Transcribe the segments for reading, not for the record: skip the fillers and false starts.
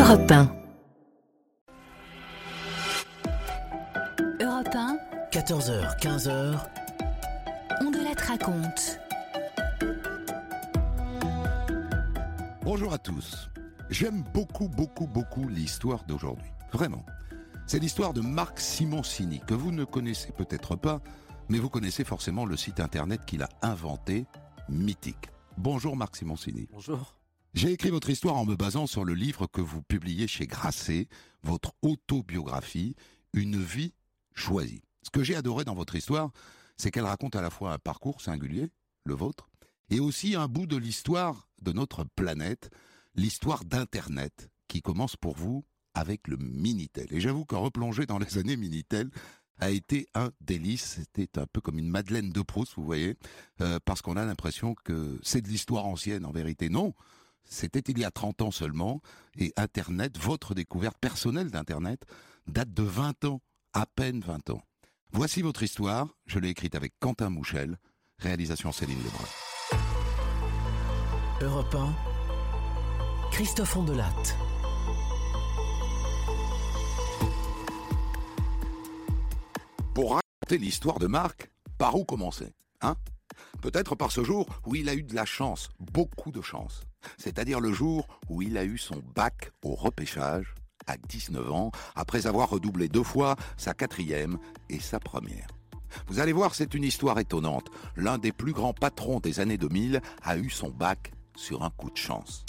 Europe 1. Europe 1, 14h, 15h. On de la te raconte. Bonjour à tous. J'aime beaucoup l'histoire d'aujourd'hui. Vraiment. C'est l'histoire de Marc Simoncini, que vous ne connaissez peut-être pas, mais vous connaissez forcément le site internet qu'il a inventé, Mythique. Bonjour Marc Simoncini. Bonjour. J'ai écrit votre histoire en me basant sur le livre que vous publiez chez Grasset, votre autobiographie, Une vie choisie. Ce que j'ai adoré dans votre histoire, c'est qu'elle raconte à la fois un parcours singulier, le vôtre, et aussi un bout de l'histoire de notre planète, l'histoire d'Internet, qui commence pour vous avec le Minitel. Et j'avoue qu'en replonger dans les années Minitel a été un délice. C'était un peu comme une Madeleine de Proust, vous voyez, parce qu'on a l'impression que c'est de l'histoire ancienne. En vérité, non. C'était il y a 30 ans seulement, et Internet, votre découverte personnelle d'Internet, date de 20 ans, à peine 20 ans. Voici votre histoire, je l'ai écrite avec Quentin Mouchel, réalisation Céline Lebrun. Europe 1, Christophe Ondelatte. Pour raconter l'histoire de Marc, par où commencer, hein ? Peut-être par ce jour où il a eu de la chance, beaucoup de chance. C'est-à-dire le jour où il a eu son bac au repêchage, à 19 ans, après avoir redoublé 2 fois sa 4e et sa première. Vous allez voir, c'est une histoire étonnante. L'un des plus grands patrons des années 2000 a eu son bac sur un coup de chance.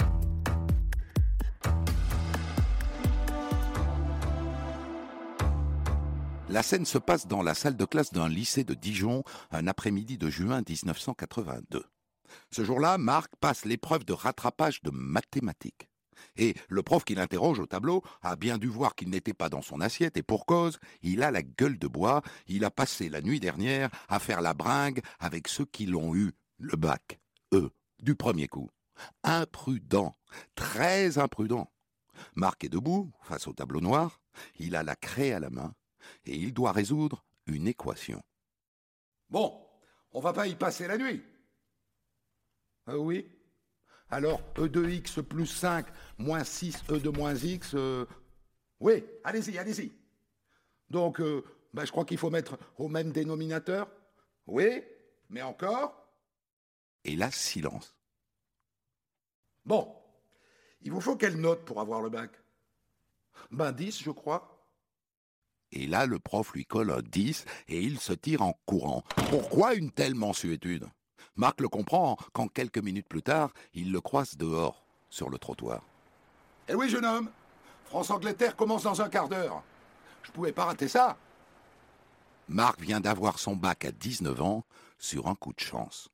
La scène se passe dans la salle de classe d'un lycée de Dijon, un après-midi de juin 1982. Ce jour-là, Marc passe l'épreuve de rattrapage de mathématiques. Et le prof qui l'interroge au tableau a bien dû voir qu'il n'était pas dans son assiette, et pour cause, il a la gueule de bois, il a passé la nuit dernière à faire la bringue avec ceux qui l'ont eu, le bac, eux, du premier coup. Imprudent, très imprudent. Marc est debout, face au tableau noir, il a la craie à la main, et il doit résoudre une équation. Bon, on va pas y passer la nuit. Oui. Alors, E de x plus 5 moins 6 E de moins x... Oui, allez-y. Donc, je crois qu'il faut mettre au même dénominateur. Oui, mais encore. Et là, silence. Bon, il vous faut quelle note pour avoir le bac ? 10, je crois. Et là, le prof lui colle un 10 et il se tire en courant. Pourquoi une telle mansuétude ? Marc le comprend quand quelques minutes plus tard, il le croise dehors, sur le trottoir. « Eh oui, jeune homme, France-Angleterre commence dans un quart d'heure. Je pouvais pas rater ça. » Marc vient d'avoir son bac à 19 ans sur un coup de chance.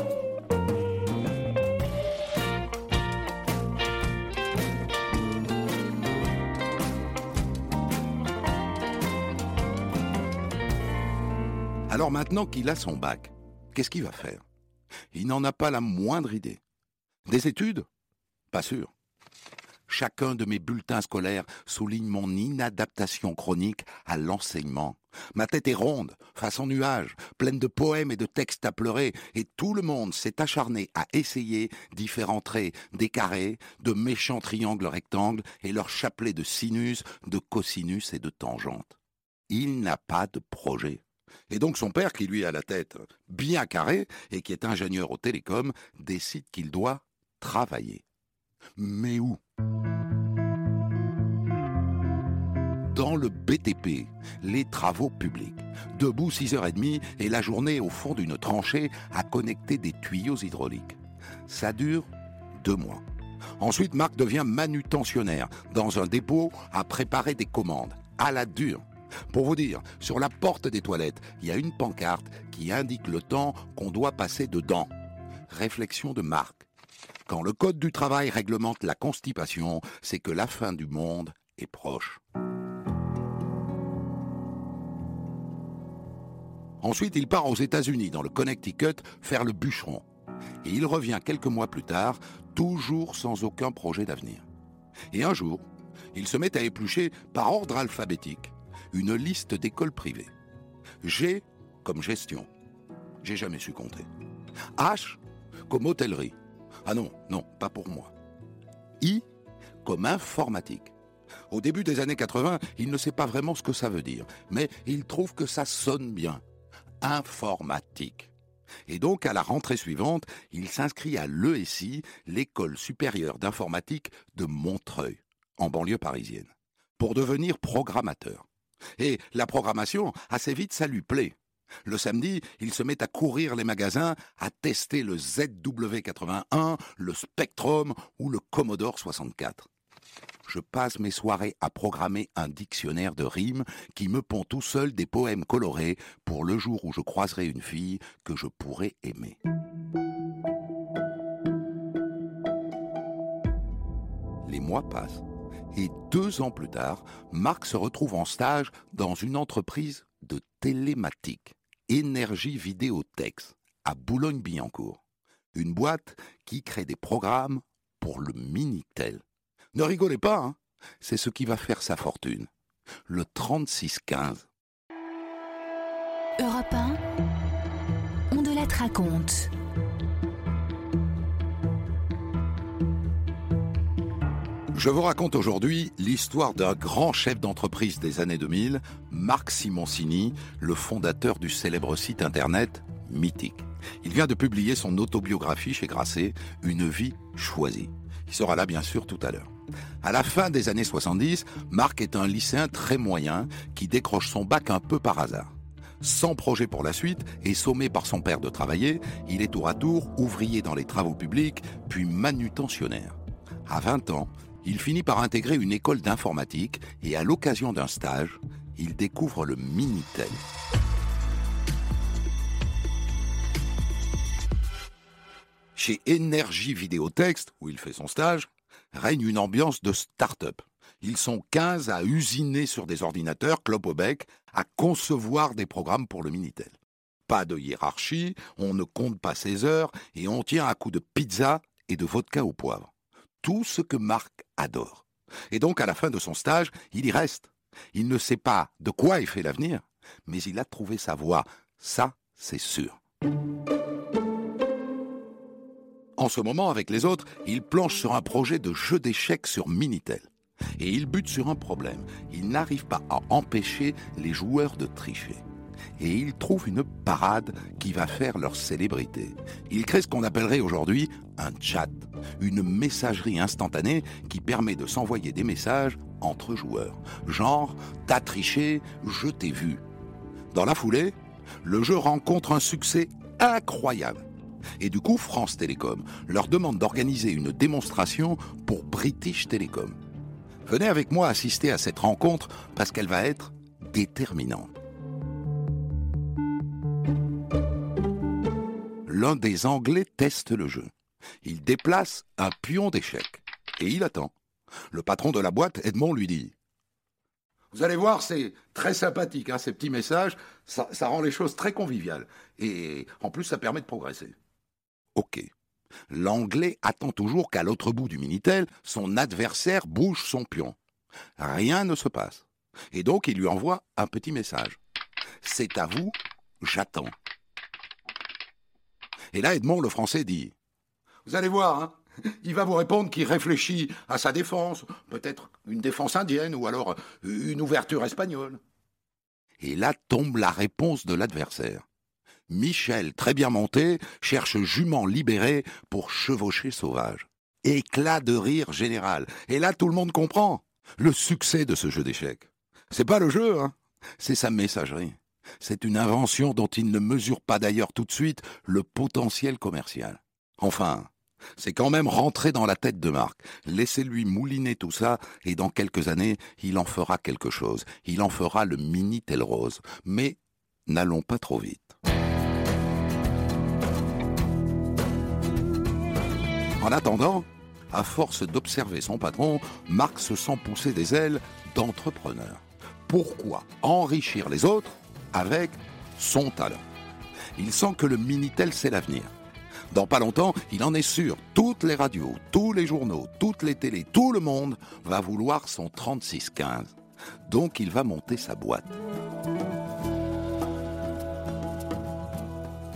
Alors maintenant qu'il a son bac, qu'est-ce qu'il va faire ? Il n'en a pas la moindre idée. Des études ? Pas sûr. Chacun de mes bulletins scolaires souligne mon inadaptation chronique à l'enseignement. Ma tête est ronde, façon nuage, pleine de poèmes et de textes à pleurer, et tout le monde s'est acharné à essayer d'y faire entrer des carrés, de méchants triangles rectangles et leurs chapelets de sinus, de cosinus et de tangentes. Il n'a pas de projet. Et donc son père, qui lui a la tête bien carrée et qui est ingénieur au télécom, décide qu'il doit travailler. Mais où ? Dans le BTP, les travaux publics. Debout 6h30 et la journée au fond d'une tranchée à connecter des tuyaux hydrauliques. Ça dure 2 mois. Ensuite, Marc devient manutentionnaire dans un dépôt à préparer des commandes, à la dure. Pour vous dire, sur la porte des toilettes, il y a une pancarte qui indique le temps qu'on doit passer dedans. Réflexion de Marc. Quand le code du travail réglemente la constipation, c'est que la fin du monde est proche. Ensuite, il part aux États-Unis, dans le Connecticut, faire le bûcheron. Et il revient quelques mois plus tard, toujours sans aucun projet d'avenir. Et un jour, il se met à éplucher, par ordre alphabétique, une liste d'écoles privées. G comme gestion. J'ai jamais su compter. H comme hôtellerie. Ah non, pas pour moi. I comme informatique. Au début des années 80, il ne sait pas vraiment ce que ça veut dire, mais il trouve que ça sonne bien. Informatique. Et donc, à la rentrée suivante, il s'inscrit à l'ESI, l'École supérieure d'informatique de Montreuil, en banlieue parisienne, pour devenir programmateur. Et la programmation, assez vite, ça lui plaît. Le samedi, il se met à courir les magasins, à tester le ZW81, le Spectrum ou le Commodore 64. Je passe mes soirées à programmer un dictionnaire de rimes qui me pond tout seul des poèmes colorés pour le jour où je croiserai une fille que je pourrais aimer. Les mois passent et 2 ans plus tard, Marc se retrouve en stage dans une entreprise de télématique, Énergie Vidéotex, à Boulogne-Billancourt. Une boîte qui crée des programmes pour le Minitel. Ne rigolez pas, hein, c'est ce qui va faire sa fortune. Le 3615. Europe 1, on de la raconte. Je vous raconte aujourd'hui l'histoire d'un grand chef d'entreprise des années 2000, Marc Simoncini, le fondateur du célèbre site internet Mythique. Il vient de publier son autobiographie chez Grasset, Une vie choisie. Il sera là bien sûr tout à l'heure. À la fin des années 70, Marc est un lycéen très moyen qui décroche son bac un peu par hasard. Sans projet pour la suite et sommé par son père de travailler, il est tour à tour ouvrier dans les travaux publics, puis manutentionnaire. À 20 ans, il finit par intégrer une école d'informatique et à l'occasion d'un stage, il découvre le Minitel. Chez Énergie Vidéotex, où il fait son stage, règne une ambiance de start-up. Ils sont 15 à usiner sur des ordinateurs, clope au bec, à concevoir des programmes pour le Minitel. Pas de hiérarchie, on ne compte pas ses heures et on tient à coups de pizza et de vodka au poivre. Tout ce que Marc adore. Et donc, à la fin de son stage, il y reste. Il ne sait pas de quoi est fait l'avenir, mais il a trouvé sa voie. Ça, c'est sûr. En ce moment, avec les autres, il planche sur un projet de jeu d'échecs sur Minitel. Et il bute sur un problème. Il n'arrive pas à empêcher les joueurs de tricher. Et il trouve une parade qui va faire leur célébrité. Il crée ce qu'on appellerait aujourd'hui un chat, une messagerie instantanée qui permet de s'envoyer des messages entre joueurs. Genre, t'as triché, je t'ai vu. Dans la foulée, le jeu rencontre un succès incroyable. Et du coup, France Télécom leur demande d'organiser une démonstration pour British Telecom. Venez avec moi assister à cette rencontre parce qu'elle va être déterminante. L'un des Anglais teste le jeu. Il déplace un pion d'échecs et il attend. Le patron de la boîte, Edmond, lui dit « Vous allez voir, c'est très sympathique, hein, ces petits messages, ça rend les choses très conviviales. Et en plus, ça permet de progresser. » Ok. L'Anglais attend toujours qu'à l'autre bout du Minitel, son adversaire bouge son pion. Rien ne se passe. Et donc, il lui envoie un petit message. « C'est à vous, j'attends. » Et là, Edmond, le Français, dit « Vous allez voir, hein, il va vous répondre qu'il réfléchit à sa défense, peut-être une défense indienne ou alors une ouverture espagnole. » Et là tombe la réponse de l'adversaire. Michel, très bien monté, cherche jument libéré pour chevaucher sauvage. Éclat de rire général. Et là, tout le monde comprend le succès de ce jeu d'échecs. C'est pas le jeu, hein, c'est sa messagerie. C'est une invention dont il ne mesure pas d'ailleurs tout de suite le potentiel commercial. Enfin, c'est quand même rentré dans la tête de Marc. Laissez-lui mouliner tout ça et dans quelques années, il en fera quelque chose. Il en fera le Minitel rose. Mais n'allons pas trop vite. En attendant, à force d'observer son patron, Marc se sent pousser des ailes d'entrepreneur. Pourquoi enrichir les autres avec son talent? Il sent que le Minitel, c'est l'avenir. Dans pas longtemps, il en est sûr, toutes les radios, tous les journaux, toutes les télés, tout le monde va vouloir son 3615. Donc il va monter sa boîte.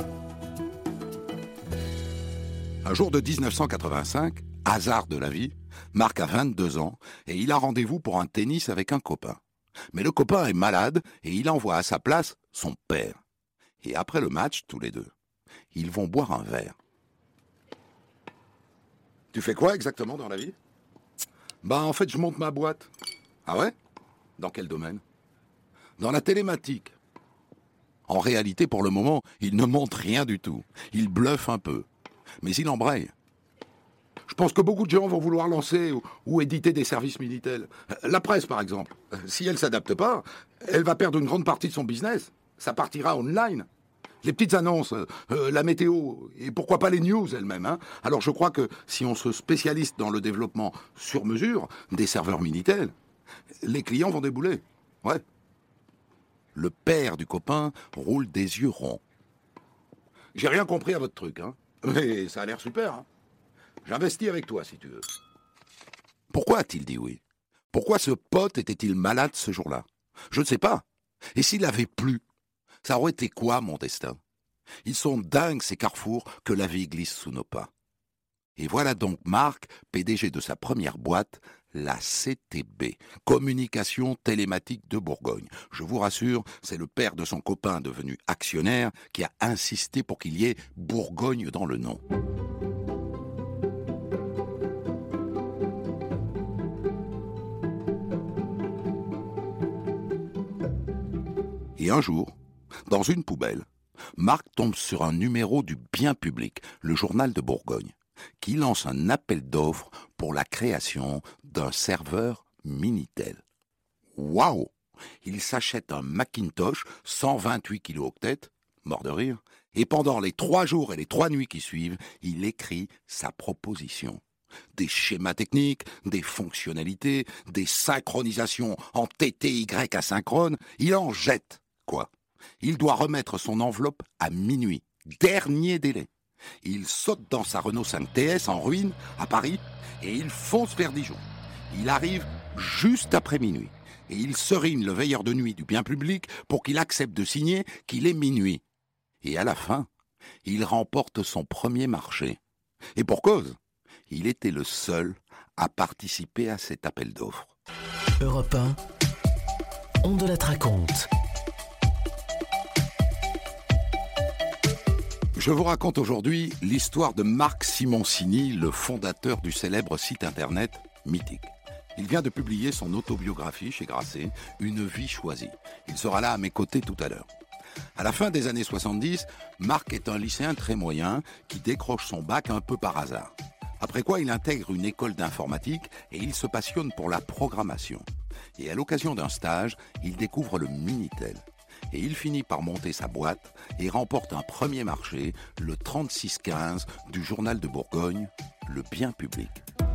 Un jour de 1985, hasard de la vie, Marc a 22 ans et il a rendez-vous pour un tennis avec un copain. Mais le copain est malade et il envoie à sa place son père. Et après le match, tous les deux, ils vont boire un verre. Tu fais quoi exactement dans la vie ? En fait, je monte ma boîte. Ah ouais ? Dans quel domaine ? Dans la télématique. En réalité, pour le moment, il ne monte rien du tout. Il bluffe un peu. Mais il embraye. Je pense que beaucoup de gens vont vouloir lancer ou éditer des services Minitel. La presse, par exemple. Si elle ne s'adapte pas, elle va perdre une grande partie de son business. Ça partira online. Les petites annonces, la météo, et pourquoi pas les news elles-mêmes. Hein. Alors je crois que si on se spécialise dans le développement sur mesure des serveurs Minitel, les clients vont débouler. Ouais. Le père du copain roule des yeux ronds. J'ai rien compris à votre truc, hein. Mais ça a l'air super, hein. J'investis avec toi, si tu veux. Pourquoi a-t-il dit oui ? Pourquoi ce pote était-il malade ce jour-là ? Je ne sais pas. Et s'il avait plu ? Ça aurait été quoi, mon destin ? Ils sont dingues, ces carrefours, que la vie glisse sous nos pas. Et voilà donc Marc, PDG de sa première boîte, la CTB, Communication Télématique de Bourgogne. Je vous rassure, c'est le père de son copain devenu actionnaire qui a insisté pour qu'il y ait Bourgogne dans le nom. Et un jour, dans une poubelle, Marc tombe sur un numéro du Bien Public, le journal de Bourgogne, qui lance un appel d'offres pour la création d'un serveur Minitel. Waouh ! Il s'achète un Macintosh 128 kilooctets, mort de rire, et pendant les 3 jours et les 3 nuits qui suivent, il écrit sa proposition. Des schémas techniques, des fonctionnalités, des synchronisations en TTY asynchrone, il en jette. Quoi ? Il doit remettre son enveloppe à minuit. Dernier délai. Il saute dans sa Renault 5 TS en ruine à Paris et il fonce vers Dijon. Il arrive juste après minuit et il serine le veilleur de nuit du Bien Public pour qu'il accepte de signer qu'il est minuit. Et à la fin, il remporte son premier marché. Et pour cause, il était le seul à participer à cet appel d'offres. Europe 1, on de la raconte. Je vous raconte aujourd'hui l'histoire de Marc Simoncini, le fondateur du célèbre site internet Mythique. Il vient de publier son autobiographie chez Grasset, Une vie choisie. Il sera là à mes côtés tout à l'heure. À la fin des années 70, Marc est un lycéen très moyen qui décroche son bac un peu par hasard. Après quoi, il intègre une école d'informatique et il se passionne pour la programmation. Et à l'occasion d'un stage, il découvre le Minitel. Et il finit par monter sa boîte et remporte un premier marché, le 3615 du journal de Bourgogne, le Bien Public.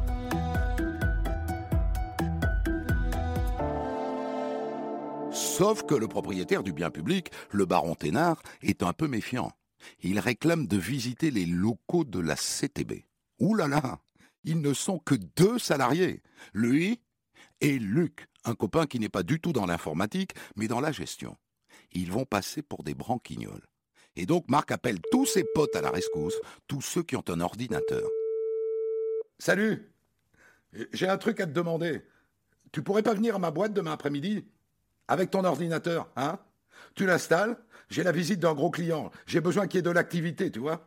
Sauf que le propriétaire du Bien Public, le baron Thénard, est un peu méfiant. Il réclame de visiter les locaux de la CTB. Ouh là là, ils ne sont que 2 salariés, lui et Luc, un copain qui n'est pas du tout dans l'informatique, mais dans la gestion. Ils vont passer pour des branquignoles. Et donc Marc appelle tous ses potes à la rescousse, tous ceux qui ont un ordinateur. « Salut, j'ai un truc à te demander. Tu pourrais pas venir à ma boîte demain après-midi ? Avec ton ordinateur, hein ? Tu l'installes, j'ai la visite d'un gros client, j'ai besoin qu'il y ait de l'activité, tu vois ? »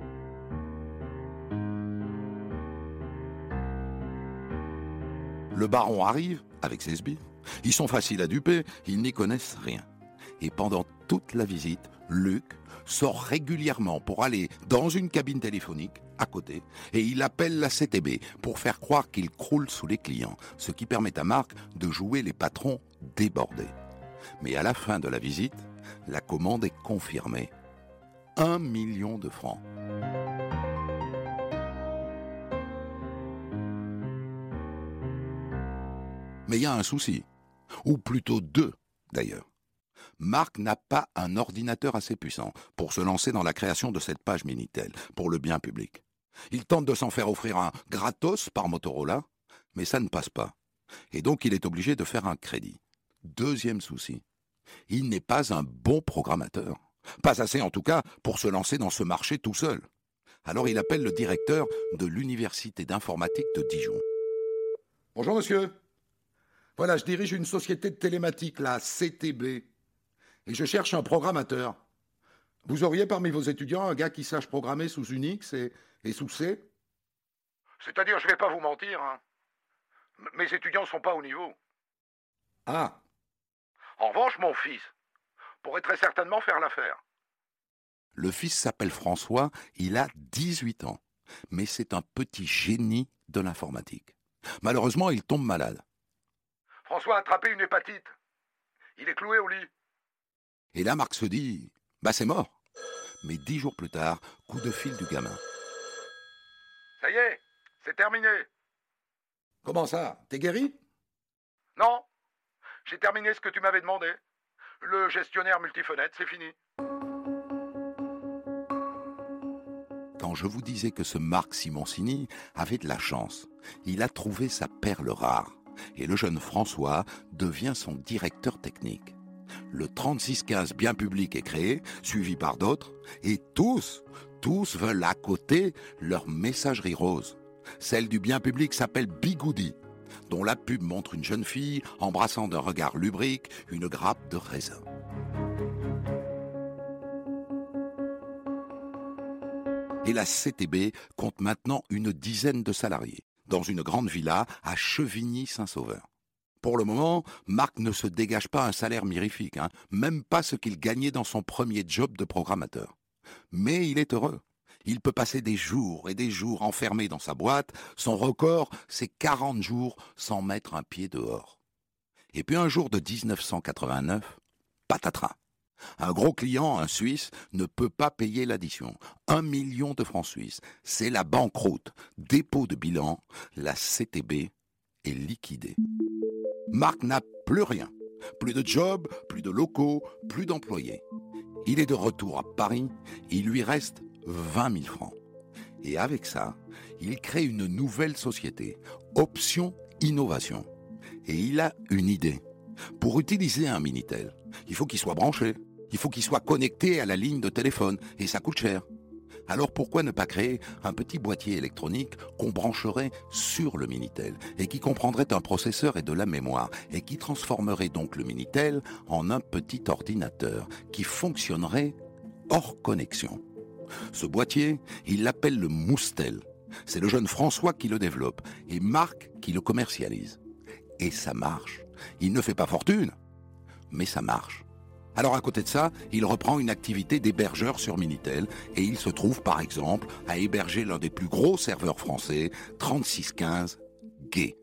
Le baron arrive avec ses sbires. Ils sont faciles à duper, ils n'y connaissent rien. Et pendant toute la visite, Luc sort régulièrement pour aller dans une cabine téléphonique à côté et il appelle la CTB pour faire croire qu'il croule sous les clients, ce qui permet à Marc de jouer les patrons débordés. Mais à la fin de la visite, la commande est confirmée. 1 million de francs. Mais il y a un souci, ou plutôt 2 d'ailleurs. Marc n'a pas un ordinateur assez puissant pour se lancer dans la création de cette page Minitel pour le Bien Public. Il tente de s'en faire offrir un gratos par Motorola, mais ça ne passe pas. Et donc il est obligé de faire un crédit. 2e souci, il n'est pas un bon programmateur. Pas assez en tout cas pour se lancer dans ce marché tout seul. Alors il appelle le directeur de l'université d'informatique de Dijon. Bonjour monsieur. Voilà, je dirige une société de télématique, la CTB, et je cherche un programmateur. Vous auriez parmi vos étudiants un gars qui sache programmer sous Unix et sous C? C'est-à-dire, je vais pas vous mentir, hein. Mes étudiants sont pas au niveau. Ah. En revanche, mon fils pourrait très certainement faire l'affaire. Le fils s'appelle François, il a 18 ans, mais c'est un petit génie de l'informatique. Malheureusement, il tombe malade. François a attrapé une hépatite. Il est cloué au lit. Et là, Marc se dit, c'est mort. Mais 10 jours plus tard, coup de fil du gamin. Ça y est, c'est terminé. Comment ça? T'es guéri? Non, j'ai terminé ce que tu m'avais demandé. Le gestionnaire multifenêtre, c'est fini. Quand je vous disais que ce Marc Simoncini avait de la chance, il a trouvé sa perle rare. Et le jeune François devient son directeur technique. Le 3615 bien public est créé, suivi par d'autres, et tous veulent à côté leur messagerie rose. Celle du bien public s'appelle Bigoudi, dont la pub montre une jeune fille embrassant d'un regard lubrique une grappe de raisin. Et la CTB compte maintenant une dizaine de salariés, dans une grande villa à Chevigny-Saint-Sauveur. Pour le moment, Marc ne se dégage pas un salaire mirifique, même pas ce qu'il gagnait dans son premier job de programmateur. Mais il est heureux. Il peut passer des jours et des jours enfermé dans sa boîte. Son record, c'est 40 jours sans mettre un pied dehors. Et puis un jour de 1989, patatras. Un gros client, un Suisse, ne peut pas payer l'addition. 1 million de francs suisses. C'est la banqueroute. Dépôt de bilan, la CTB est liquidée. Marc n'a plus rien. Plus de job, plus de locaux, plus d'employés. Il est de retour à Paris. Il lui reste 20 000 francs. Et avec ça, il crée une nouvelle société, Option Innovation. Et il a une idée. Pour utiliser un Minitel, il faut qu'il soit branché. Il faut qu'il soit connecté à la ligne de téléphone. Et ça coûte cher. Alors pourquoi ne pas créer un petit boîtier électronique qu'on brancherait sur le Minitel et qui comprendrait un processeur et de la mémoire et qui transformerait donc le Minitel en un petit ordinateur qui fonctionnerait hors connexion. Ce boîtier, il l'appelle le Moustel. C'est le jeune François qui le développe et Marc qui le commercialise. Et ça marche. Il ne fait pas fortune, mais ça marche. Alors à côté de ça, il reprend une activité d'hébergeur sur Minitel et il se trouve par exemple à héberger l'un des plus gros serveurs français, 3615 Gay.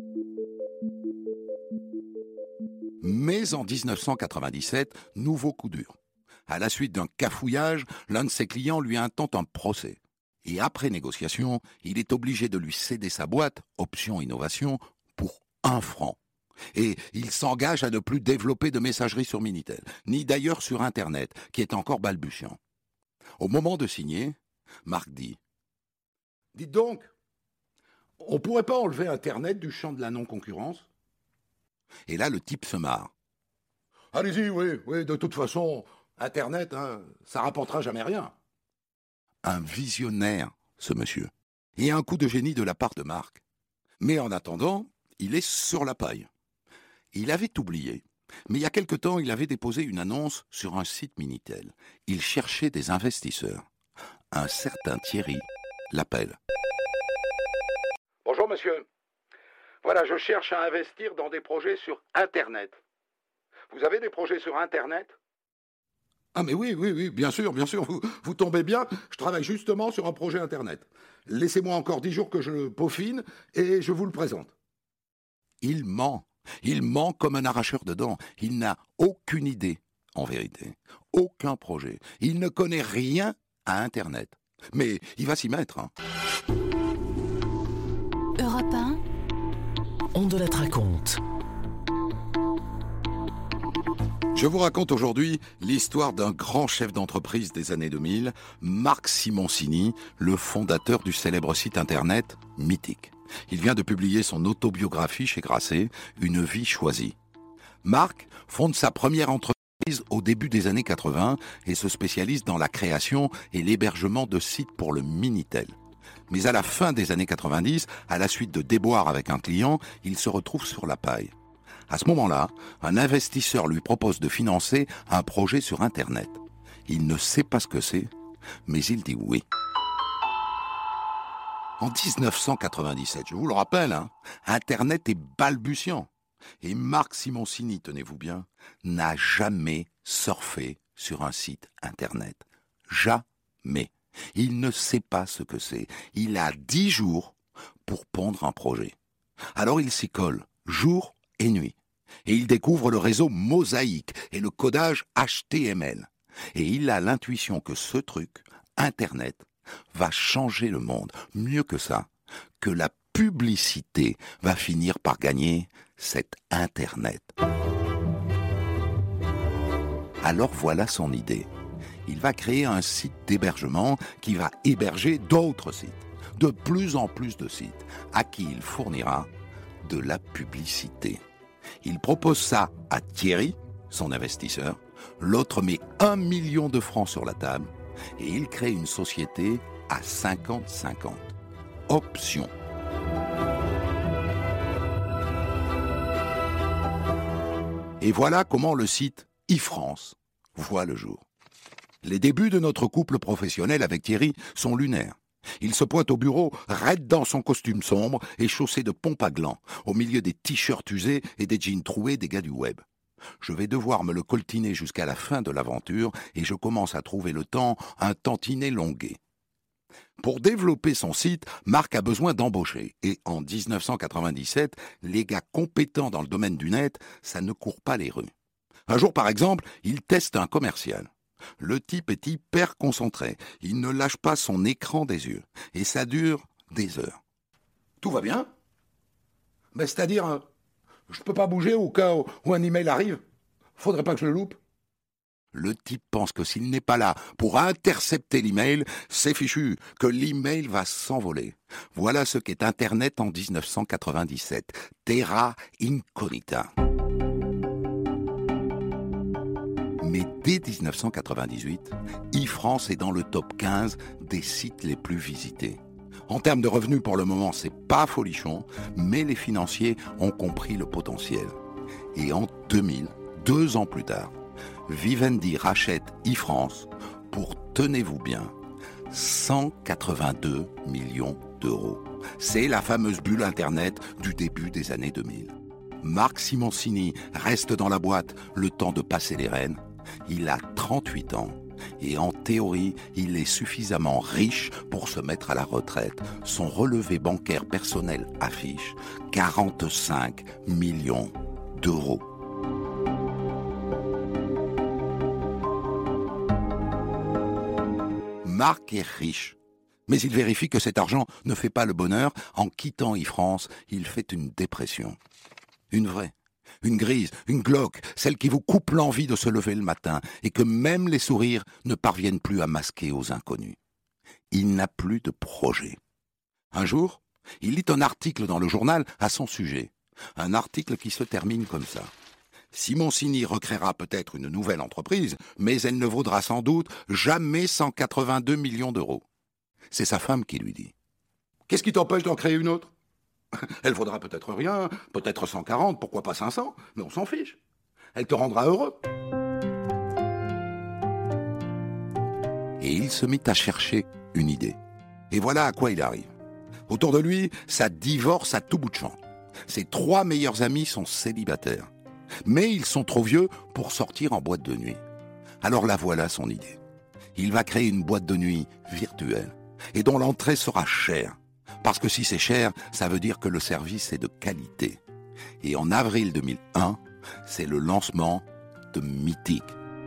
Mais en 1997, nouveau coup dur. À la suite d'un cafouillage, l'un de ses clients lui intente un procès. Et après négociation, il est obligé de lui céder sa boîte, Option Innovation, pour 1 franc. Et il s'engage à ne plus développer de messagerie sur Minitel, ni d'ailleurs sur Internet, qui est encore balbutiant. Au moment de signer, Marc dit « Dites donc, on pourrait pas enlever Internet du champ de la non-concurrence ?» Et là, le type se marre. « Allez-y, oui, de toute façon, Internet, ça rapportera jamais rien. » Un visionnaire, ce monsieur. Et un coup de génie de la part de Marc. Mais en attendant, il est sur la paille. Il avait oublié, mais il y a quelque temps, il avait déposé une annonce sur un site Minitel. Il cherchait des investisseurs. Un certain Thierry l'appelle. Bonjour monsieur. Voilà, je cherche à investir dans des projets sur Internet. Vous avez des projets sur Internet? Ah mais oui, bien sûr, vous tombez bien, je travaille justement sur un projet Internet. Laissez-moi encore 10 jours que je le peaufine et je vous le présente. Il ment comme un arracheur de dents. Il n'a aucune idée, en vérité, aucun projet. Il ne connaît rien à Internet. Mais il va s'y mettre. Europe 1. On de la raconte. Je vous raconte aujourd'hui l'histoire d'un grand chef d'entreprise des années 2000, Marc Simoncini, le fondateur du célèbre site internet Mythique. Il vient de publier son autobiographie chez Grasset, Une vie choisie. Marc fonde sa première entreprise au début des années 80 et se spécialise dans la création et l'hébergement de sites pour le Minitel. Mais à la fin des années 90, à la suite de déboires avec un client, il se retrouve sur la paille. À ce moment-là, un investisseur lui propose de financer un projet sur Internet. Il ne sait pas ce que c'est, mais il dit oui. En 1997, je vous le rappelle, Internet est balbutiant. Et Marc Simoncini, tenez-vous bien, n'a jamais surfé sur un site Internet. Jamais. Il ne sait pas ce que c'est. Il a 10 jours pour pondre un projet. Alors il s'y colle, jour et nuit. Et il découvre le réseau Mosaïque et le codage HTML. Et il a l'intuition que ce truc, Internet, va changer le monde. Mieux que ça, que la publicité va finir par gagner cet Internet. Alors voilà son idée. Il va créer un site d'hébergement qui va héberger d'autres sites, de plus en plus de sites, à qui il fournira de la publicité. Il propose ça à Thierry, son investisseur, l'autre met 1 million de francs sur la table et il crée une société à 50-50. Option. Et voilà comment le site iFrance voit le jour. Les débuts de notre couple professionnel avec Thierry sont lunaires. Il se pointe au bureau, raide dans son costume sombre et chaussé de pompes à gland, au milieu des t-shirts usés et des jeans troués des gars du web. Je vais devoir me le coltiner jusqu'à la fin de l'aventure et je commence à trouver le temps un tantinet longuet. Pour développer son site, Marc a besoin d'embaucher. Et en 1997, les gars compétents dans le domaine du net, ça ne court pas les rues. Un jour, par exemple, il teste un commercial. Le type est hyper concentré. Il ne lâche pas son écran des yeux. Et ça dure des heures. Tout va bien ? Ben, c'est-à-dire, je peux pas bouger au cas où un email arrive ? Faudrait pas que je le loupe ? Le type pense que s'il n'est pas là pour intercepter l'email, c'est fichu, que l'email va s'envoler. Voilà ce qu'est Internet en 1997. Terra incognita. Mais dès 1998, iFrance est dans le top 15 des sites les plus visités. En termes de revenus, pour le moment, c'est pas folichon, mais les financiers ont compris le potentiel. Et en 2000, 2 ans plus tard, Vivendi rachète iFrance pour, tenez-vous bien, 182 millions d'euros. C'est la fameuse bulle Internet du début des années 2000. Marc Simoncini reste dans la boîte le temps de passer les rênes. Il a 38 ans et en théorie, il est suffisamment riche pour se mettre à la retraite. Son relevé bancaire personnel affiche 45 millions d'euros. Marc est riche, mais il vérifie que cet argent ne fait pas le bonheur. En quittant iFrance, il fait une dépression. Une vraie. Une grise, une glauque, celle qui vous coupe l'envie de se lever le matin et que même les sourires ne parviennent plus à masquer aux inconnus. Il n'a plus de projet. Un jour, il lit un article dans le journal à son sujet. Un article qui se termine comme ça. Simoncini recréera peut-être une nouvelle entreprise, mais elle ne vaudra sans doute jamais 182 millions d'euros. C'est sa femme qui lui dit. Qu'est-ce qui t'empêche d'en créer une autre ? Elle vaudra peut-être rien, peut-être 140, pourquoi pas 500, mais on s'en fiche. Elle te rendra heureux. Et il se mit à chercher une idée. Et voilà à quoi il arrive. Autour de lui, ça divorce à tout bout de champ. Ses 3 meilleurs amis sont célibataires. Mais ils sont trop vieux pour sortir en boîte de nuit. Alors la voilà son idée. Il va créer une boîte de nuit virtuelle et dont l'entrée sera chère. Parce que si c'est cher, ça veut dire que le service est de qualité. Et en avril 2001, c'est le lancement de Mythique.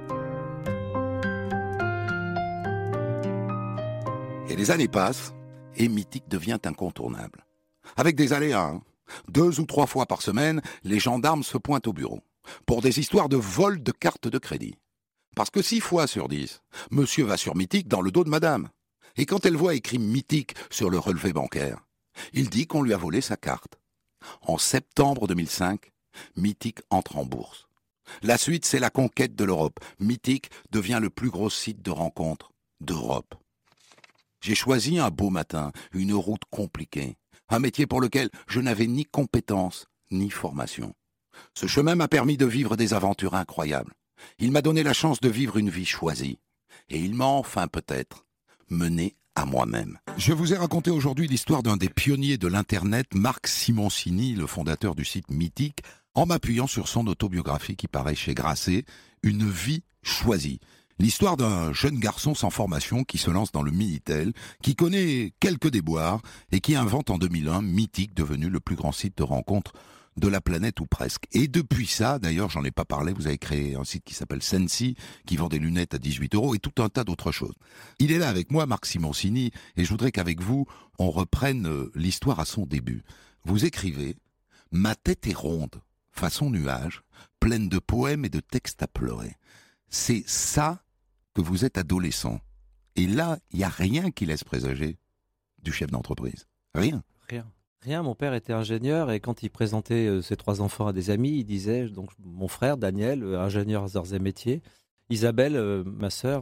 Et les années passent, et Mythique devient incontournable. Avec des aléas, 2 ou 3 fois par semaine, les gendarmes se pointent au bureau. Pour des histoires de vol de cartes de crédit. Parce que 6 fois sur 10, monsieur va sur Mythique dans le dos de madame. Et quand elle voit écrit Mythique sur le relevé bancaire, il dit qu'on lui a volé sa carte. En septembre 2005, Mythique entre en bourse. La suite, c'est la conquête de l'Europe. Mythique devient le plus gros site de rencontres d'Europe. J'ai choisi un beau matin, une route compliquée, un métier pour lequel je n'avais ni compétences ni formation. Ce chemin m'a permis de vivre des aventures incroyables. Il m'a donné la chance de vivre une vie choisie. Et il m'a enfin peut-être mené à moi-même. Je vous ai raconté aujourd'hui l'histoire d'un des pionniers de l'Internet, Marc Simoncini, le fondateur du site Mythique, en m'appuyant sur son autobiographie qui paraît chez Grasset, Une vie choisie. L'histoire d'un jeune garçon sans formation qui se lance dans le Minitel, qui connaît quelques déboires et qui invente en 2001 Mythique, devenu le plus grand site de rencontres de la planète ou presque. Et depuis ça, d'ailleurs, j'en ai pas parlé, vous avez créé un site qui s'appelle Sensi, qui vend des lunettes à 18 € et tout un tas d'autres choses. Il est là avec moi, Marc Simoncini, et je voudrais qu'avec vous, on reprenne l'histoire à son début. Vous écrivez « Ma tête est ronde, façon nuage, pleine de poèmes et de textes à pleurer. » C'est ça que vous êtes adolescent. Et là, il n'y a rien qui laisse présager du chef d'entreprise. Rien. Rien, mon père était ingénieur et quand il présentait ses 3 enfants à des amis, il disait, donc mon frère Daniel, ingénieur aux arts et métiers, Isabelle, ma sœur,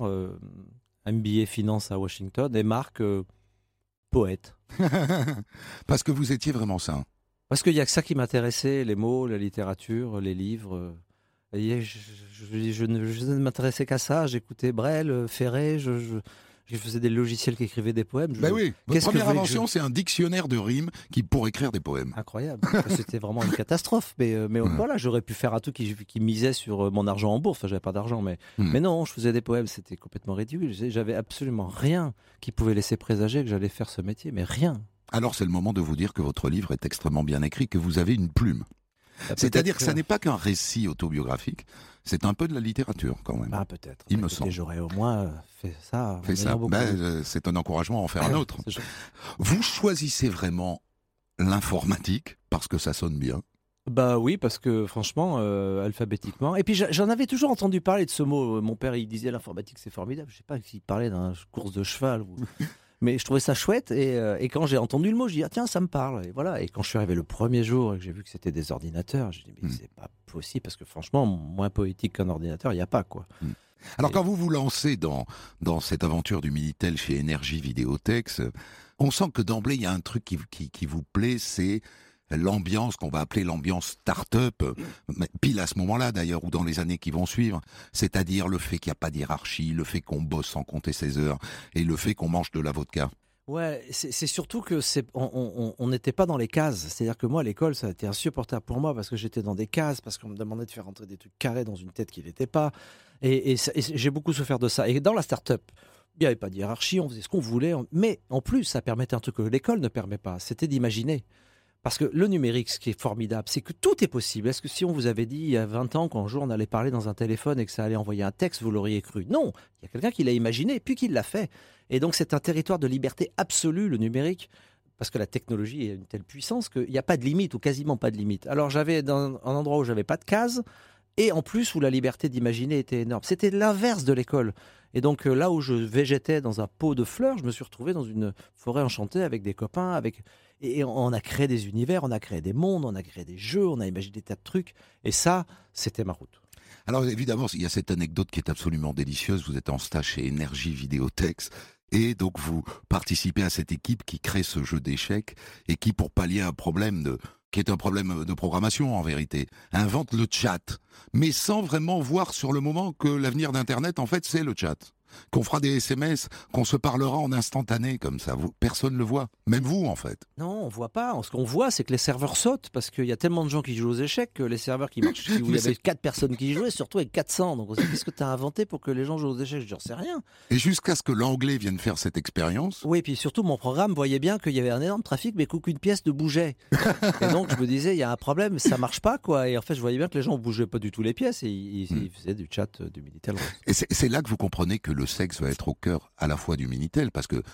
MBA finance à Washington, et Marc, poète. Parce que vous étiez vraiment ça. Parce qu'il n'y a que ça qui m'intéressait, les mots, la littérature, les livres. Et je ne m'intéressais qu'à ça, j'écoutais Brel, Ferré, je faisais des logiciels qui écrivaient des poèmes. Oui, votre première invention, c'est un dictionnaire de rimes pour écrire des poèmes. Incroyable, c'était vraiment une catastrophe. Mais voilà, j'aurais pu faire un truc qui misait sur mon argent en bourse. Enfin, j'avais pas d'argent, mais non, je faisais des poèmes, c'était complètement ridicule. J'avais absolument rien qui pouvait laisser présager que j'allais faire ce métier, mais rien. Alors c'est le moment de vous dire que votre livre est extrêmement bien écrit, que vous avez une plume. C'est-à-dire que ça n'est pas qu'un récit autobiographique, c'est un peu de la littérature quand même. Ah, peut-être. Il me semble. J'aurais au moins fait ça. C'est un encouragement à en faire un autre. Vous choisissez vraiment l'informatique parce que ça sonne bien? Bah oui, parce que franchement, alphabétiquement. Et puis j'en avais toujours entendu parler de ce mot. Mon père, il disait l'informatique, c'est formidable. Je sais pas s'il parlait d'une course de cheval ou... Mais je trouvais ça chouette et quand j'ai entendu le mot, je dis tiens, ça me parle. Et voilà. Et quand je suis arrivé le premier jour et que j'ai vu que c'était des ordinateurs, je dis mais c'est pas possible parce que franchement, moins poétique qu'un ordinateur, il n'y a pas quoi. Alors quand vous vous lancez dans cette aventure du Minitel chez Énergie Vidéotex, on sent que d'emblée il y a un truc qui vous plaît, c'est l'ambiance qu'on va appeler l'ambiance start-up, pile à ce moment-là d'ailleurs, ou dans les années qui vont suivre, c'est-à-dire le fait qu'il n'y a pas d'hiérarchie, le fait qu'on bosse sans compter ses heures, et le fait qu'on mange de la vodka. Ouais, c'est surtout que on n'était pas dans les cases. C'est-à-dire que moi, à l'école, ça a été insupportable pour moi parce que j'étais dans des cases, parce qu'on me demandait de faire rentrer des trucs carrés dans une tête qui n'était pas. Et j'ai beaucoup souffert de ça. Et dans la start-up, il n'y avait pas de hiérarchie, on faisait ce qu'on voulait. Mais en plus, ça permettait un truc que l'école ne permet pas, c'était d'imaginer. Parce que le numérique, ce qui est formidable, c'est que tout est possible. Est-ce que si on vous avait dit il y a 20 ans qu'un jour on allait parler dans un téléphone et que ça allait envoyer un texte, vous l'auriez cru? Non, il y a quelqu'un qui l'a imaginé, puis qui l'a fait. Et donc c'est un territoire de liberté absolue, le numérique, parce que la technologie est une telle puissance qu'il n'y a pas de limite, ou quasiment pas de limite. Alors j'avais un endroit où j'avais pas de case, et en plus où la liberté d'imaginer était énorme. C'était l'inverse de l'école. Et donc là où je végétais dans un pot de fleurs, je me suis retrouvé dans une forêt enchantée avec des copains, et on a créé des univers, on a créé des mondes, on a créé des jeux, on a imaginé des tas de trucs. Et ça, c'était ma route. Alors évidemment, il y a cette anecdote qui est absolument délicieuse. Vous êtes en stage chez Énergie Vidéotex. Et donc vous participez à cette équipe qui crée ce jeu d'échecs et qui, pour pallier un problème qui est un problème de programmation en vérité, invente le chat, mais sans vraiment voir sur le moment que l'avenir d'Internet, en fait, c'est le chat. Qu'on fera des SMS, qu'on se parlera en instantané comme ça. Personne ne le voit, même vous en fait. Non, on voit pas. Ce qu'on voit, c'est que les serveurs sautent parce qu'il y a tellement de gens qui jouent aux échecs que les serveurs qui marchent, où il y avait 4 personnes qui jouaient, surtout avec 400. Donc qu'est-ce que tu as inventé pour que les gens jouent aux échecs? Je ne sais rien. Et jusqu'à ce que l'anglais vienne faire cette expérience. Oui, et puis surtout, mon programme voyait bien qu'il y avait un énorme trafic, mais qu'aucune pièce ne bougeait. Et donc je me disais, il y a un problème, ça marche pas quoi. Et en fait, je voyais bien que les gens ne bougeaient pas du tout les pièces et ils faisaient du chat du Minitel. Et c'est là que vous comprenez que le sexe va être au cœur à la fois du Minitel, parce que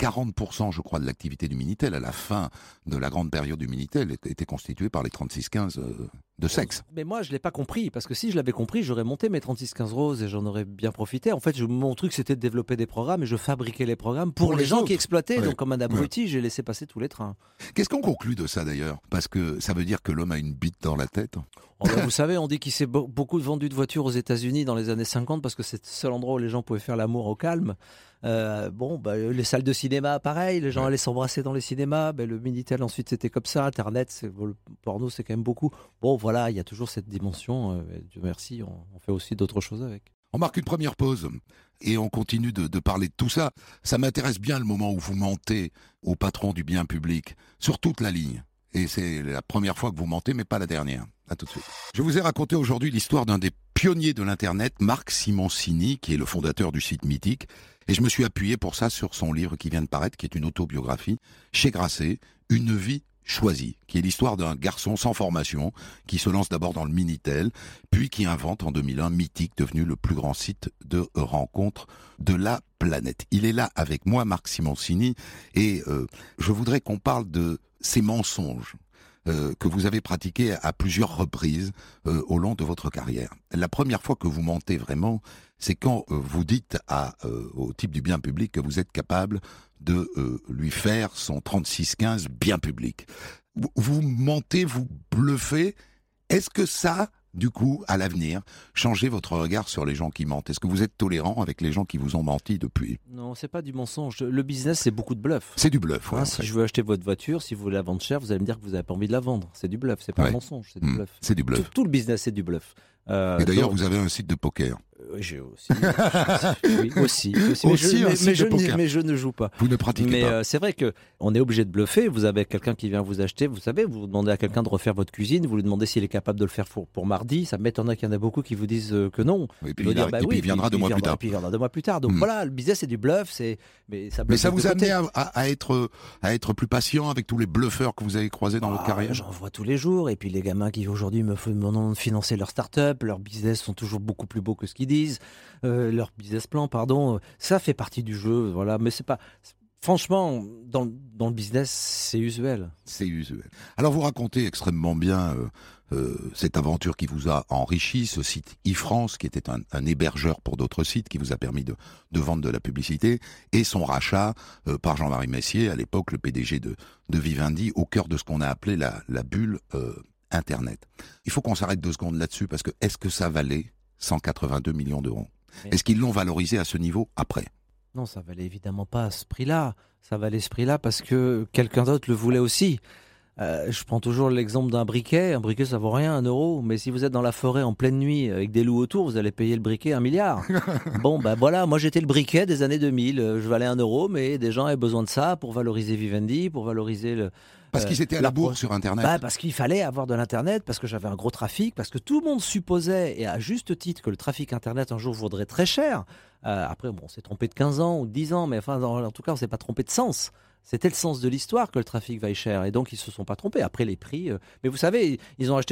40% je crois de l'activité du Minitel à la fin de la grande période du Minitel était constituée par les 3615 de sexe. Mais moi je l'ai pas compris, parce que si je l'avais compris, j'aurais monté mes 3615 roses et j'en aurais bien profité. En fait, mon truc c'était de développer des programmes et je fabriquais les programmes pour les gens qui exploitaient. Ouais. Donc comme un abruti, j'ai laissé passer tous les trains. Qu'est-ce qu'on conclut de ça d'ailleurs? Parce que ça veut dire que l'homme a une bite dans la tête. Oh ben, vous savez, on dit qu'il s'est beaucoup vendu de voitures aux États-Unis dans les années 50 parce que c'est le seul endroit où les gens pouvaient faire l'amour au calme. Les salles de cinéma, pareil, les gens allaient s'embrasser dans les cinémas. Le Minitel, ensuite, c'était comme ça. Internet, le porno, c'est quand même beaucoup. Bon, voilà, il y a toujours cette dimension. Dieu merci, on fait aussi d'autres choses avec. On marque une première pause et on continue de parler de tout ça. Ça m'intéresse bien le moment où vous mentez au patron du bien public sur toute la ligne. Et c'est la première fois que vous mentez, mais pas la dernière. À tout de suite. Je vous ai raconté aujourd'hui l'histoire d'un des pionniers de l'Internet, Marc Simoncini, qui est le fondateur du site Mythique. Et je me suis appuyé pour ça sur son livre qui vient de paraître, qui est une autobiographie, chez Grasset, Une vie choisie, qui est l'histoire d'un garçon sans formation, qui se lance d'abord dans le Minitel, puis qui invente en 2001 Mythique, devenu le plus grand site de rencontre de la planète. Il est là avec moi, Marc Simoncini, et je voudrais qu'on parle de ces mensonges que vous avez pratiqués à plusieurs reprises au long de votre carrière. La première fois que vous mentez vraiment, c'est quand vous dites au type du bien public que vous êtes capable de lui faire son 3615 bien public. Vous mentez, vous bluffez. Est-ce que ça, du coup, à l'avenir, changez votre regard sur les gens qui mentent? Est-ce que vous êtes tolérant avec les gens qui vous ont menti depuis? Non, c'est pas du mensonge. Le business, c'est beaucoup de bluff. C'est du bluff, ouais. Si je veux acheter votre voiture, si vous voulez la vendre cher, vous allez me dire que vous n'avez pas envie de la vendre. C'est du bluff, c'est pas un mensonge, c'est du bluff. C'est du bluff. Tout le business, c'est du bluff. Et d'ailleurs, vous avez un site de poker. J'ai aussi. Oui, aussi. Mais je ne joue pas. Vous ne pratiquez pas. Mais c'est vrai qu'on est obligé de bluffer. Vous avez quelqu'un qui vient vous acheter. Vous savez, vous demandez à quelqu'un de refaire votre cuisine. Vous lui demandez s'il est capable de le faire pour mardi. Ça m'étonnerait qu'il y en a beaucoup qui vous disent que non. Et puis il viendra 2 mois plus tard. Puis il viendra 2 mois plus tard. Donc voilà, le business, c'est du bluff. Mais ça vous a amené à être plus patient avec tous les bluffeurs que vous avez croisés dans votre carrière? J'en vois tous les jours. Et puis les gamins qui aujourd'hui me demandent de financer leur start-up, leurs business sont toujours beaucoup plus beaux que ce qu'ils disent. Leur business plan, pardon, ça fait partie du jeu, voilà. Mais c'est pas, franchement, dans le business, c'est usuel. C'est usuel. Alors vous racontez extrêmement bien cette aventure qui vous a enrichi, ce site iFrance, qui était un hébergeur pour d'autres sites, qui vous a permis de vendre de la publicité, et son rachat par Jean-Marie Messier, à l'époque le PDG de Vivendi, au cœur de ce qu'on a appelé la bulle Internet. Il faut qu'on s'arrête 2 secondes là-dessus, parce que est-ce que ça valait 182 millions d'euros? Est-ce qu'ils l'ont valorisé à ce niveau après? Non, ça valait évidemment pas à ce prix-là. Ça valait ce prix-là parce que quelqu'un d'autre le voulait aussi. Je prends toujours l'exemple d'un briquet. Un briquet, ça vaut rien, 1 euro. Mais si vous êtes dans la forêt en pleine nuit avec des loups autour, vous allez payer le briquet 1 milliard. Bon, voilà, moi j'étais le briquet des années 2000. Je valais 1 euro, mais des gens avaient besoin de ça pour valoriser Vivendi, pour valoriser le... Parce qu'ils étaient à la bourre sur Internet. Parce qu'il fallait avoir de l'Internet, parce que j'avais un gros trafic, parce que tout le monde supposait, et à juste titre, que le trafic Internet un jour vaudrait très cher. Après, on s'est trompé de 15 ans ou de 10 ans, mais enfin, en tout cas, on ne s'est pas trompé de sens. C'était le sens de l'histoire que le trafic vaille cher. Et donc, ils ne se sont pas trompés. Après, les prix... mais vous savez, ils ont acheté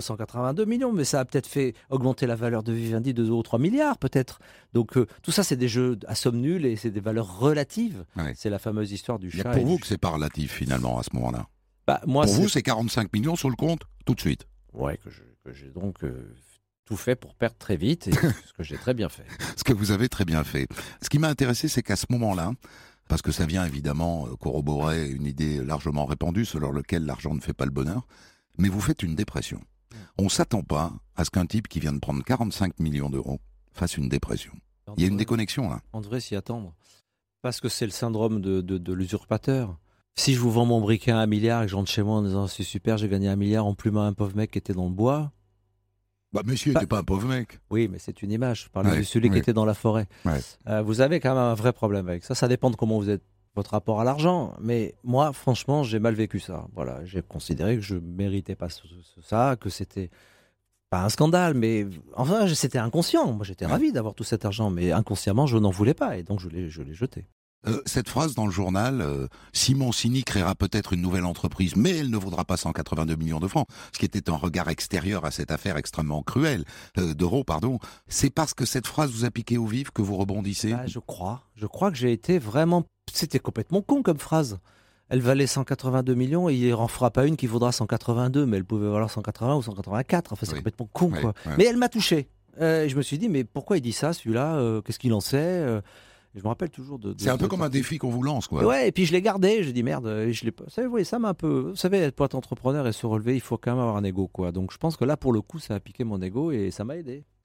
182 millions, mais ça a peut-être fait augmenter la valeur de Vivendi de 2 ou 3 milliards, peut-être. Donc, tout ça, c'est des jeux à somme nulle et c'est des valeurs relatives. Ouais. C'est la fameuse histoire du chat. Il y a pour vous que c'est pas relatif, finalement, à ce moment-là. Moi, pour vous, c'est 45 millions sur le compte, tout de suite. Ouais, que j'ai donc tout fait pour perdre très vite, et ce que j'ai très bien fait. Ce que vous avez très bien fait. Ce qui m'a intéressé, c'est qu'à ce moment-là, parce que ça vient évidemment corroborer une idée largement répandue selon laquelle l'argent ne fait pas le bonheur, mais vous faites une dépression. On ne s'attend pas à ce qu'un type qui vient de prendre 45 millions d'euros fasse une dépression. Il y a une déconnexion là. On devrait s'y attendre. Parce que c'est le syndrome de l'usurpateur. Si je vous vends mon briquet à 1 milliard et que je rentre chez moi en disant c'est super, j'ai gagné 1 milliard en plumant un pauvre mec qui était dans le bois. Monsieur n'était pas un pauvre mec. Oui, mais c'est une image. Je parlais de celui qui était dans la forêt. Ouais. Vous avez quand même un vrai problème avec ça. Ça dépend de comment vous êtes, votre rapport à l'argent. Mais moi, franchement, j'ai mal vécu ça. Voilà, j'ai considéré que je ne méritais pas ça, que c'était pas un scandale, mais enfin, c'était inconscient. Moi, j'étais ravi d'avoir tout cet argent, mais inconsciemment, je n'en voulais pas et donc je l'ai jeté. Cette phrase dans le journal, Simoncini créera peut-être une nouvelle entreprise, mais elle ne vaudra pas 182 millions de francs, ce qui était un regard extérieur à cette affaire extrêmement cruelle, d'euros, pardon. C'est parce que cette phrase vous a piqué au vif que vous rebondissez? Je crois que j'ai été vraiment... C'était complètement con comme phrase. Elle valait 182 millions et il n'en fera pas une qui vaudra 182, mais elle pouvait valoir 180 ou 184. Enfin, c'est complètement con, quoi. Ouais. Mais elle m'a touché. Je me suis dit, mais pourquoi il dit ça, celui-là? Qu'est-ce qu'il en sait? Je me rappelle toujours de c'est un peu comme un défi qu'on vous lance, quoi. Ouais, et puis je l'ai gardé. J'ai dit merde, je l'ai pas. Ça m'a un peu. Vous savez, pour être entrepreneur et se relever, il faut quand même avoir un ego, quoi. Donc je pense que là, pour le coup, ça a piqué mon ego et ça m'a aidé.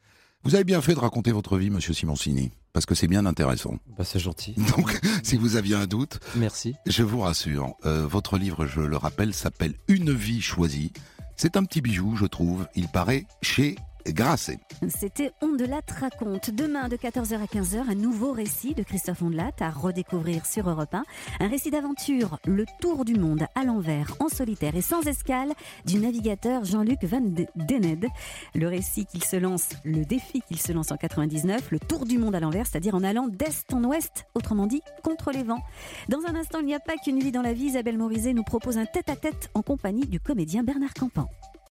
Vous avez bien fait de raconter votre vie, monsieur Simoncini, parce que c'est bien intéressant. Bah, c'est gentil. Donc, si vous aviez un doute, Merci. je vous rassure, votre livre, je le rappelle, s'appelle « Une vie choisie ». C'est un petit bijou, je trouve. Il paraît chez Grasset. C'était Ondelat raconte. Demain, de 14h à 15h, un nouveau récit de Christophe Ondelat à redécouvrir sur Europe 1. Un récit d'aventure, le tour du monde à l'envers, en solitaire et sans escale, du navigateur Jean-Luc Van Dened. Le récit qu'il se lance, le défi qu'il se lance en 99, le tour du monde à l'envers, c'est-à-dire en allant d'est en ouest, autrement dit, contre les vents. Dans un instant, il n'y a pas qu'une vie dans la vie. Isabelle Morizet nous propose un tête-à-tête en compagnie du comédien Bernard Campan.